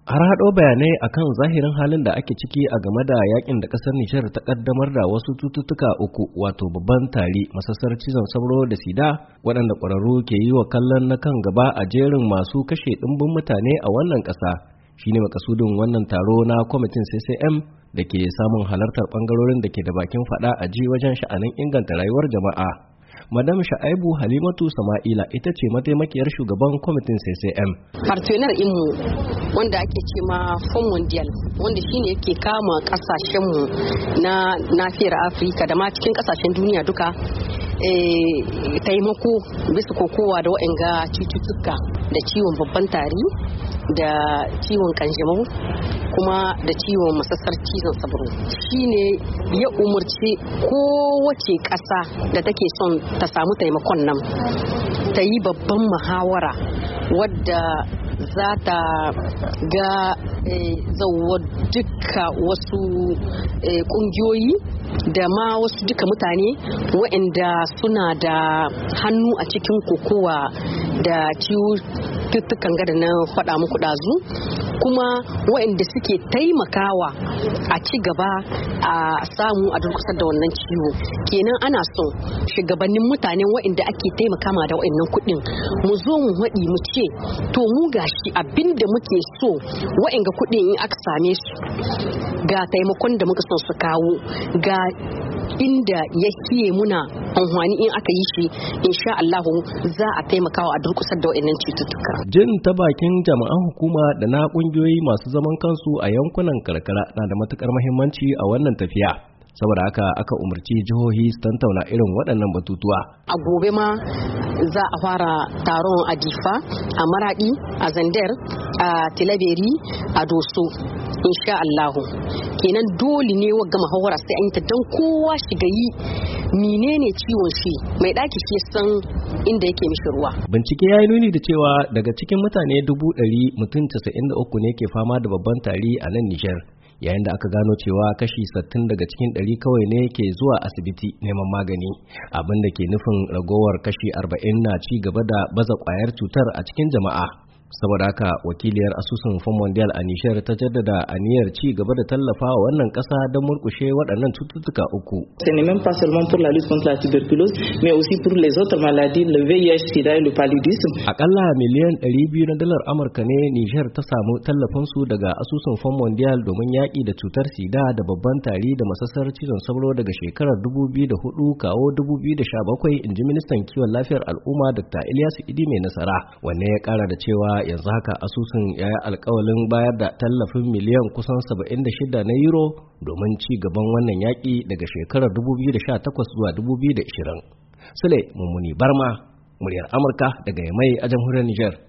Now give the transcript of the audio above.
Har haɗo bayanai akan zahirin halin da ake ciki a game da yakin da ƙasar Nijar ta ƙaddamar da wasu cututtuka uku wato babban tari, masassar cizon sauro da sida waɗanda ƙwararru ke yi wa kallon na kan gaba a jerin masu kashe ɗimbin mutane a wannan ƙasa shine makasudin wannan taro na kwamitin CCM da ke samun halartar ɓangarorin da ke da bakin faɗa a ji wajen sha'anin inganta rayuwar jama'a. Madam Sha'aibu Halimatu Sama'ila ita ce mataimakiyar shugaban kwamitin CCM. Partner mu wanda ake ce ma Fond Mondial wanda shine yake kama kasashenmu na nafiyar Afirka da ma cikin kasashen duniya duka taimako bisa kokowa da waɗanga cututtuka da ciwon babban tari da ciwon kanjamau kuma da ciwon masassar cizon sabro shine ya umarci kowace ƙasa da take son ta samu taimakon nan ta yi babban muhawara wadda za ta ga zauwar duka wasu ƙungiyoyi da ma wasu duka mutane waɗanda suna da hannu a cikin kokowa da cututtukan gada na faɗa muku ɗazu kuma waɗanda suke taimakawa a ci gaba a samu a durkusar da wannan ciwo kenan ana son shugabannin mutane waɗanda ake taimaka da waɗannan kuɗin mu zo mu haɗi mu ce to mu gashi abinda muke so waɗanda kuɗin in aka same su ga taimakon da muka son su kawo ga inda ya kiye muna amfani in aka yi shi insha Allah za a taimakawa a durkusar da waɗannan cututtuka. Jin ta bakin jami'an hukuma da na kungiyoyi masu zaman kansu a yankunan karkara na da matukar muhimmanci a wannan tafiya. Saboda haka aka umarci jihohi su tantauna irin waɗannan batutuwa. A gobe ma za a fara taron a Difa, a Maradi, a Zandar, a Tilaberi, a Doso. Insha Allah kenan dole ne wa gama hawara sai an yi ta don kowa shiga yi menene ciwon shi mai ɗaki ke san inda yake mishi ruwa. Bincike ya yi nuni da cewa daga cikin mutane 100,000 mutum 93 ne ke fama da babban tari a nan Nijar. Yayin da aka gano cewa kashi 60 daga cikin 100 kawai ne ke zuwa asibiti neman magani, abin da ke nufin ragowar kashi 40 na ci gaba da baza kwayar cutar a cikin jama'a. Saboda haka wakiliyar asusun Fond Mondial a Nijar ta jaddada aniyar ci gaba da tallafa wa wannan ƙasa don murƙushe waɗannan cututtuka uku. Ce n'est même pas seulement pour la lutte contre la tuberculose, mais aussi pour les autres maladies, le VIH, SIDA et le paludisme. Akalla miliyan 200 na dalar Amurka ne Nijar ta samu tallafin su daga asusun Fond Mondial domin yaƙi da cutar SIDA da babban tari da masassar cizon sauro daga shekarar 2004 kawo 2017, inji ministan kiwon lafiyar al'umma Dr. Ilyasu Idi mai nasara, wanne ya ƙara da cewa yanzu haka asusun ya yi alkawalin bayar da tallafin miliyan kusan 76 na euro domin ci gaban wannan yaƙi daga shekarar 2018 zuwa 2020. Sule Mummuni Barma, muryar Amurka daga Yamai a jamhuriyar Nijar.